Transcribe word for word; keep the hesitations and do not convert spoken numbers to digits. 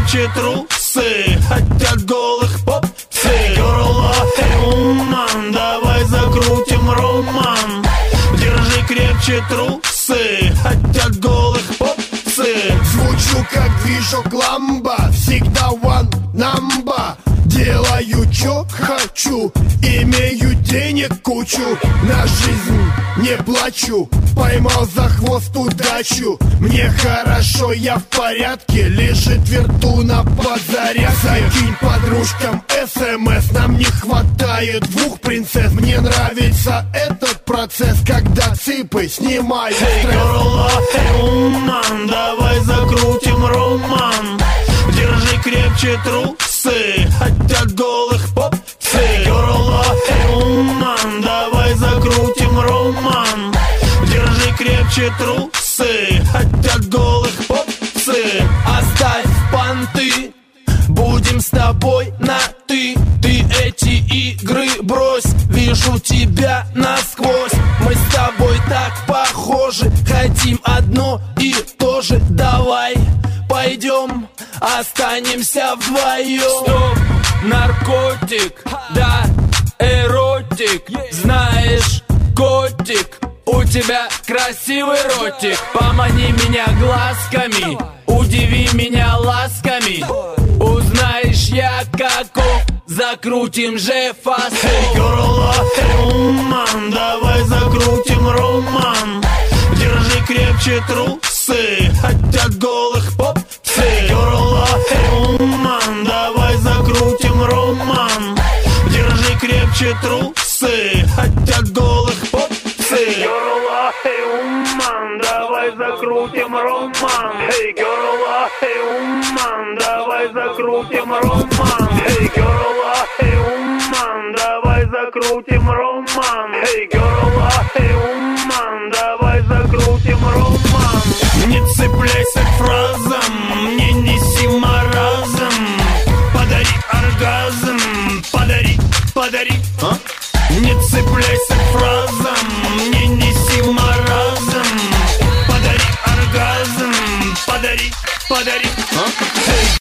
крепче трусы хотят голых попсы. Girl, hey, woman, давай закрутим роман. Держи крепче трусы хотят голых попсы. Звучу как движок ламба, всегда one number. Делаю, чё хочу, имею денег кучу. На жизнь не плачу, поймал за хвост удачу. Мне хорошо, я в порядке, лежит вертуна под зарядкой. Закинь подружкам смс, нам не хватает двух принцесс. Мне нравится этот процесс, когда цыпы снимают стресс. Hey, girl, hey, woman, давай закрутим роман. Держи крепче трусы хотят голых попсы. Girl, hey, woman, давай закрутим роман. Держи крепче трусы хотят голых попсы. Оставь понты, будем с тобой на ты. Ты эти игры брось, вижу тебя насквозь. Мы с тобой так похожи, хотим одно и то же. Давай пойдем, останемся вдвоем. Стоп, наркотик, да, эротик. Знаешь, котик, у тебя красивый ротик. Помани меня глазками, удиви меня ласками. Узнаешь, я каков, закрутим же фаст. Hey, girl, hey, woman, давай закрутим роман. Держи крепче трусы хотят голых попсы. Girl, hey, woman, давай закрутим роман. Держи крепче трусы хотят голых попсы. Girl, hey, woman, давай закрутим роман. Hey, girl, hey, woman, давай закрутим роман. Hey, girl, hey, woman, давай закрутим роман. Hey, girl, hey, woman, давай закрутим роман. Не цепляйся к фразам, не неси маразм. Подари оргазм, подари, подари, а? Не цепляйся к фразам, не неси маразм. Подари оргазм, подари, подари.